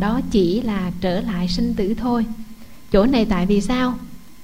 đó chỉ là trở lại sinh tử thôi. Chỗ này tại vì sao?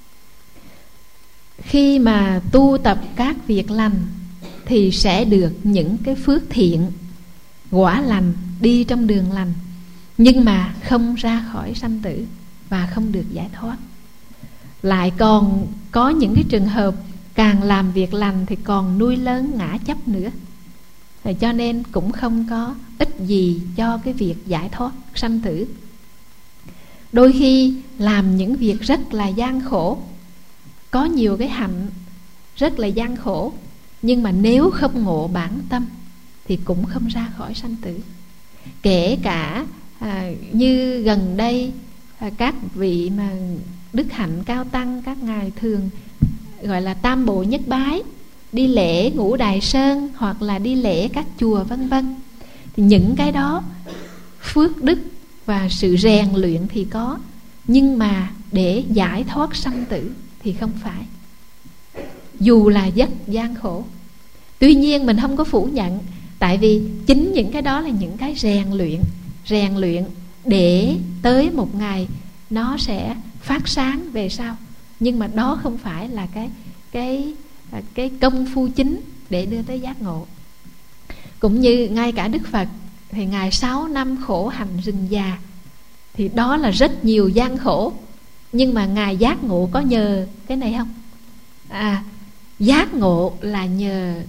Khi mà tu tập các việc lành thì sẽ được những cái phước thiện, quả lành, đi trong đường lành, nhưng mà không ra khỏi sanh tử và không được giải thoát. Lại còn có những cái trường hợp càng làm việc lành thì còn nuôi lớn ngã chấp nữa. Cho nên cũng không có ích gì cho cái việc giải thoát sanh tử. Đôi khi làm những việc rất là gian khổ, có nhiều cái hạnh rất là gian khổ, nhưng mà nếu không ngộ bản tâm thì cũng không ra khỏi sanh tử. Kể cả như gần đây các vị mà đức hạnh cao tăng, các ngài thường gọi là tam bộ nhất bái, đi lễ Ngũ Đài Sơn hoặc là đi lễ các chùa vân vân, thì những cái đó phước đức và sự rèn luyện thì có, nhưng mà để giải thoát sanh tử thì không phải, dù là rất gian khổ. Tuy nhiên mình không có phủ nhận, tại vì chính những cái đó là những cái rèn luyện để tới một ngày nó sẽ phát sáng về sau. Nhưng mà đó không phải là cái công phu chính để đưa tới giác ngộ. Cũng như ngay cả Đức Phật thì Ngài 6 năm khổ hạnh rừng già, thì đó là rất nhiều gian khổ, nhưng mà Ngài giác ngộ có nhờ cái này không? Giác ngộ là nhờ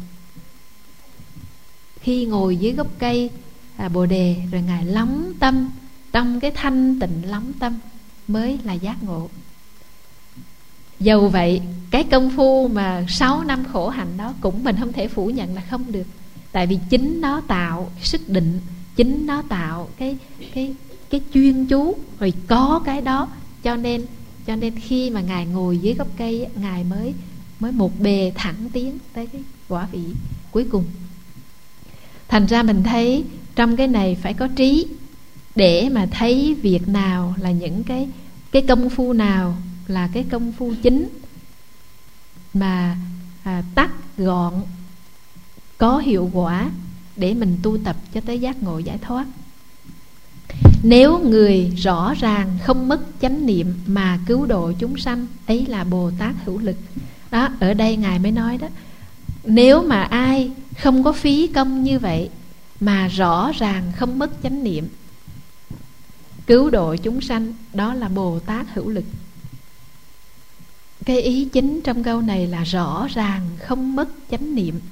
khi ngồi dưới gốc cây Bồ Đề, rồi Ngài lắng tâm, trong cái thanh tịnh lắng tâm mới là giác ngộ. Dầu vậy, cái công phu mà 6 năm khổ hạnh đó cũng mình không thể phủ nhận là không được. Tại vì chính nó tạo sức định, chính nó tạo cái chuyên chú, rồi có cái đó. Cho nên khi mà Ngài ngồi dưới gốc cây, Ngài mới một bề thẳng tiến tới cái quả vị cuối cùng. Thành ra mình thấy trong cái này phải có trí, để mà thấy việc nào là những cái công phu nào là cái công phu chính mà tắt gọn, có hiệu quả để mình tu tập cho tới giác ngộ giải thoát. Nếu người rõ ràng không mất chánh niệm mà cứu độ chúng sanh, ấy là Bồ Tát hữu lực. Đó, ở đây Ngài mới nói đó, nếu mà ai không có phí công như vậy mà rõ ràng không mất chánh niệm, cứu độ chúng sanh, đó là Bồ Tát hữu lực. Cái ý chính trong câu này là rõ ràng không mất chánh niệm.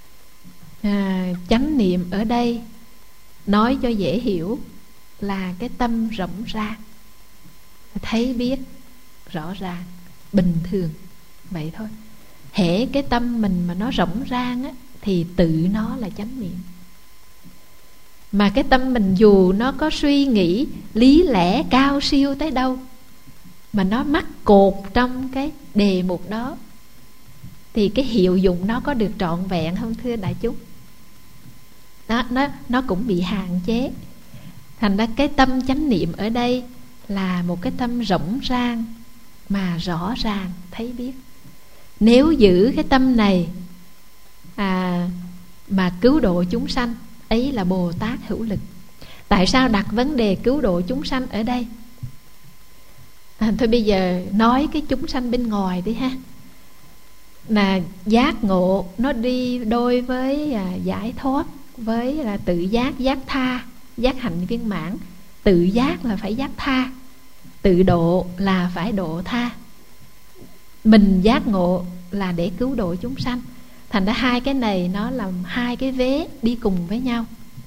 Chánh niệm ở đây nói cho dễ hiểu là cái tâm rộng ràng, thấy biết rõ ràng, bình thường vậy thôi. Hễ cái tâm mình mà nó rộng ràng á, thì tự nó là chánh niệm. Mà cái tâm mình dù nó có suy nghĩ lý lẽ cao siêu tới đâu, mà nó mắc cột trong cái đề mục đó, thì cái hiệu dụng nó có được trọn vẹn không thưa đại chúng? Nó cũng bị hạn chế. Thành ra cái tâm chánh niệm ở đây là một cái tâm rộng ràng mà rõ ràng thấy biết. Nếu giữ cái tâm này mà cứu độ chúng sanh, ấy là Bồ Tát hữu lực. Tại sao đặt vấn đề cứu độ chúng sanh ở đây? Thôi bây giờ nói cái chúng sanh bên ngoài đi ha. Mà giác ngộ nó đi đôi với giải thoát, với là tự giác, giác tha, giác hạnh viên mãn. Tự giác là phải giác tha, tự độ là phải độ tha. Mình giác ngộ là để cứu độ chúng sanh. Thành ra hai cái này nó là hai cái vế đi cùng với nhau.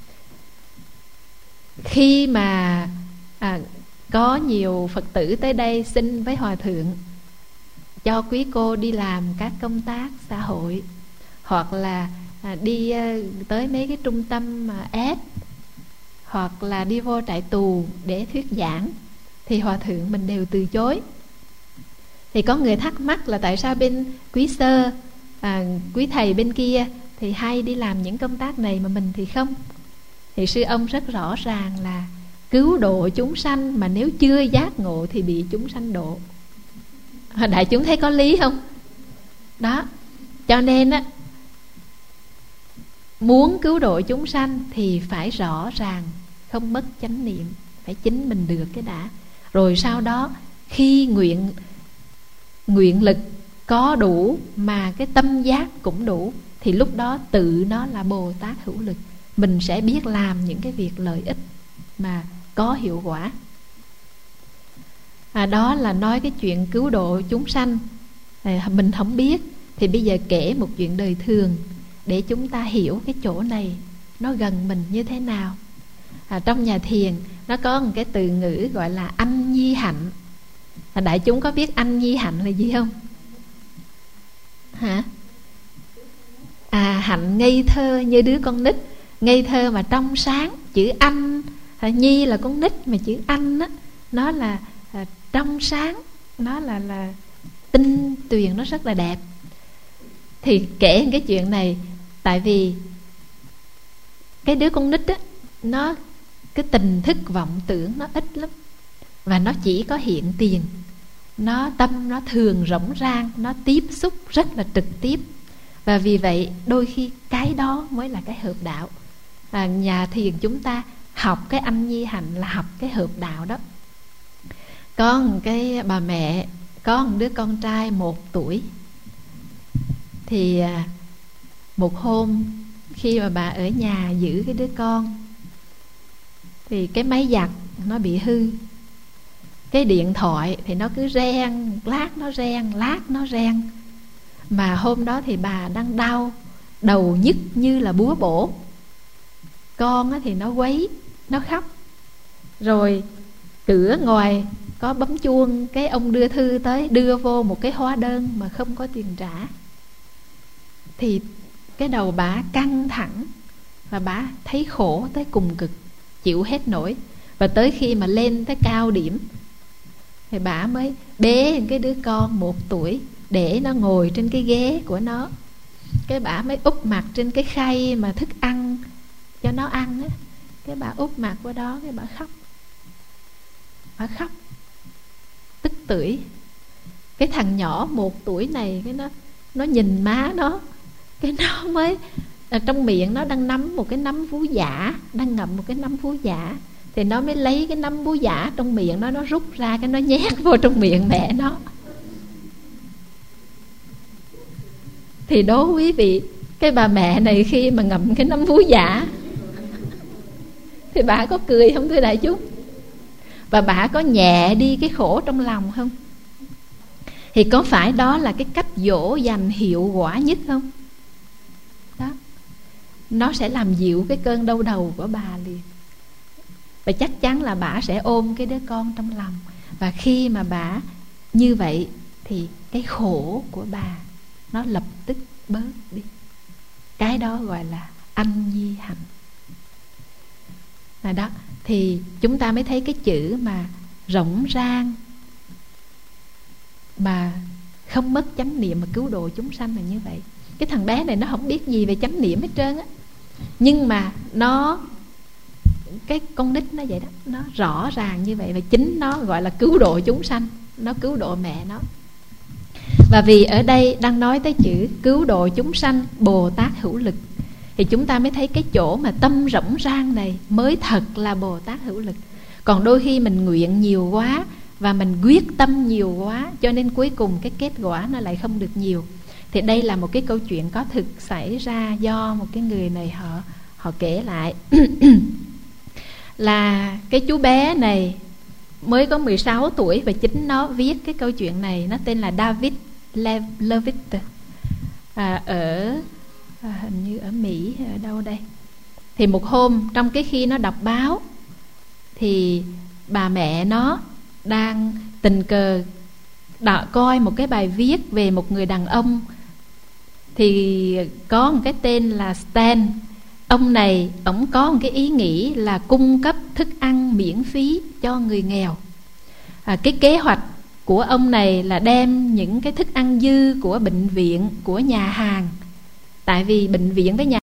Khi mà có nhiều Phật tử tới đây xin với Hòa Thượng cho quý cô đi làm các công tác xã hội, hoặc là đi tới mấy cái trung tâm ép, hoặc là đi vô trại tù để thuyết giảng, thì Hòa Thượng mình đều từ chối. Thì có người thắc mắc là tại sao bên quý sơ, quý thầy bên kia thì hay đi làm những công tác này mà mình thì không. Thì sư ông rất rõ ràng là cứu độ chúng sanh mà nếu chưa giác ngộ thì bị chúng sanh độ. Đại chúng thấy có lý không? Đó, cho nên á, muốn cứu độ chúng sanh thì phải rõ ràng không mất chánh niệm. phải chính mình được cái đã. Rồi sau đó khi nguyện lực có đủ mà cái tâm giác cũng đủ, thì lúc đó tự nó là Bồ Tát hữu lực. Mình sẽ biết làm những cái việc lợi ích mà có hiệu quả. Đó là nói cái chuyện cứu độ chúng sanh. Mình không biết thì bây giờ kể một chuyện đời thường để chúng ta hiểu cái chỗ này nó gần mình như thế nào. Trong nhà thiền nó có một cái từ ngữ gọi là anh nhi hạnh. Đại chúng có biết anh nhi hạnh là gì không? Hả? Hạnh ngây thơ như đứa con nít, ngây thơ mà trong sáng. Chữ anh, nhi là con nít, mà chữ anh á, nó là trong sáng, nó là tinh tuyền, nó rất là đẹp. Thì kể cái chuyện này, tại vì cái đứa con nít á, nó cái tình thức vọng tưởng nó ít lắm, và nó chỉ có hiện tiền. Nó tâm nó thường rỗng rang, nó tiếp xúc rất là trực tiếp. Và vì vậy đôi khi cái đó mới là cái hợp đạo. Nhà thiền chúng ta học cái anh nhi hạnh là học cái hợp đạo đó. Có một cái bà mẹ có một đứa con trai 1 tuổi. Thì một hôm khi mà bà ở nhà giữ cái đứa con, thì cái máy giặt nó bị hư. Cái điện thoại thì nó cứ reng, lát nó reng, lát nó reng. Mà hôm đó thì bà đang đau, đầu nhức như là búa bổ. Con thì nó quấy, nó khóc. Rồi cửa ngoài có bấm chuông, cái ông đưa thư tới, đưa vô một cái hóa đơn mà không có tiền trả. Thì cái đầu bà căng thẳng, và bà thấy khổ tới cùng cực, chịu hết nổi. Và tới khi mà lên tới cao điểm thì bà mới bế cái đứa con 1 tuổi, để nó ngồi trên cái ghế của nó. Cái bà mới úp mặt trên cái khay mà thức ăn cho nó ăn á. Cái bà úp mặt qua đó, cái bà khóc. Bà khóc tức tưởi. Cái thằng nhỏ 1 tuổi này, cái nó nhìn má nó, cái nó mới trong miệng nó đang nắm một cái nắm vú giả, đang ngậm một cái nắm vú giả. Thì nó mới lấy cái nắm vú giả trong miệng nó rút ra, cái nó nhét vô trong miệng mẹ nó. Thì đố quý vị, cái bà mẹ này khi mà ngậm cái nắm vú giả thì bà có cười không thưa đại chúng? Và bà có nhẹ đi cái khổ trong lòng không? Thì có phải đó là cái cách dỗ dành hiệu quả nhất không? Đó, nó sẽ làm dịu cái cơn đau đầu của bà liền. Và chắc chắn là bà sẽ ôm cái đứa con trong lòng. Và khi mà bà như vậy thì cái khổ của bà nó lập tức bớt đi. Cái đó gọi là anh nhi hạnh. Đó, thì chúng ta mới thấy cái chữ mà rỗng rang mà không mất chánh niệm mà cứu độ chúng sanh là như vậy. Cái thằng bé này nó không biết gì về chánh niệm hết trơn á, nhưng mà cái con nít nó vậy đó, nó rõ ràng như vậy. Và chính nó gọi là cứu độ chúng sanh, nó cứu độ mẹ nó. Và vì ở đây đang nói tới chữ cứu độ chúng sanh Bồ Tát hữu lực, thì chúng ta mới thấy cái chỗ mà tâm rỗng rang này mới thật là Bồ Tát hữu lực. Còn đôi khi mình nguyện nhiều quá và mình quyết tâm nhiều quá, cho nên cuối cùng cái kết quả nó lại không được nhiều. Thì đây là một cái câu chuyện có thực xảy ra do một cái người này họ kể lại. Là cái chú bé này mới có 16 tuổi và chính nó viết cái câu chuyện này. Nó tên là David Levitt, hình như ở Mỹ, ở đâu đây. Thì một hôm trong cái khi nó đọc báo, thì bà mẹ nó đang tình cờ coi một cái bài viết về một người đàn ông. Thì có một cái tên là Stan. Ông này, ổng có một cái ý nghĩ là cung cấp thức ăn miễn phí cho người nghèo. Cái kế hoạch của ông này là đem những cái thức ăn dư của bệnh viện, của nhà hàng. Tại vì bệnh viện với nhà